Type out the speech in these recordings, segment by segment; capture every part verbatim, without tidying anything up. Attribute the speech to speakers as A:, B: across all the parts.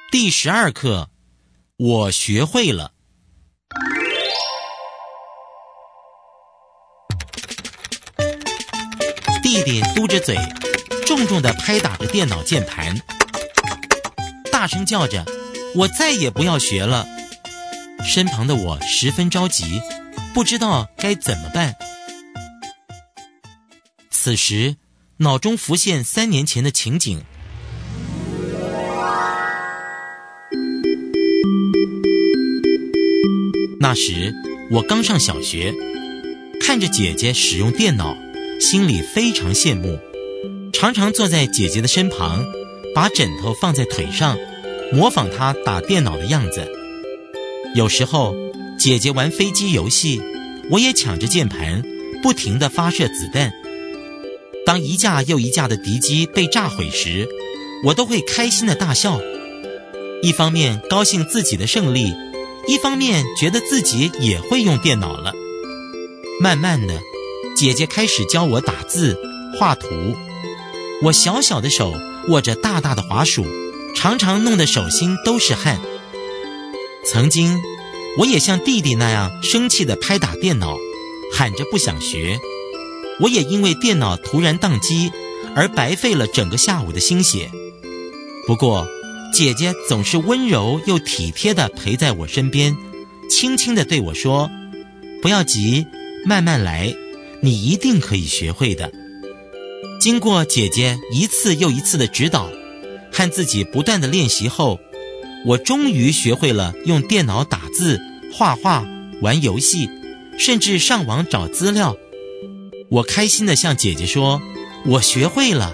A: 第十二课，我学会了。弟弟嘟着嘴，重重地拍打着电脑键盘，大声叫着：“我再也不要学了！”身旁的我十分着急，不知道该怎么办。此时，脑中浮现三年前的情景。那时我刚上小学，看着姐姐使用电脑，心里非常羡慕，常常坐在姐姐的身旁，把枕头放在腿上，模仿她打电脑的样子。有时候姐姐玩飞机游戏，我也抢着键盘，不停地发射子弹。当一架又一架的敌机被炸毁时，我都会开心地大笑，一方面高兴自己的胜利，一方面觉得自己也会用电脑了。慢慢的，姐姐开始教我打字、画图。我小小的手握着大大的滑鼠，常常弄得手心都是汗。曾经，我也像弟弟那样生气地拍打电脑，喊着不想学。我也因为电脑突然宕机而白费了整个下午的心血。不过，姐姐总是温柔又体贴地陪在我身边，轻轻地对我说：“不要急，慢慢来，你一定可以学会的。”经过姐姐一次又一次的指导，和自己不断的练习后，我终于学会了用电脑打字、画画、玩游戏，甚至上网找资料。我开心地向姐姐说：“我学会了。”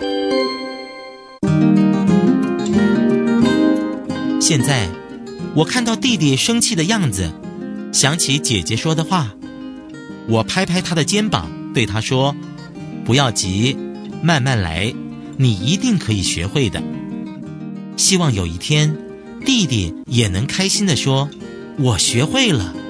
A: 现在，我看到弟弟生气的样子，想起姐姐说的话，我拍拍他的肩膀，对他说：“不要急，慢慢来，你一定可以学会的。”希望有一天，弟弟也能开心地说：“我学会了。”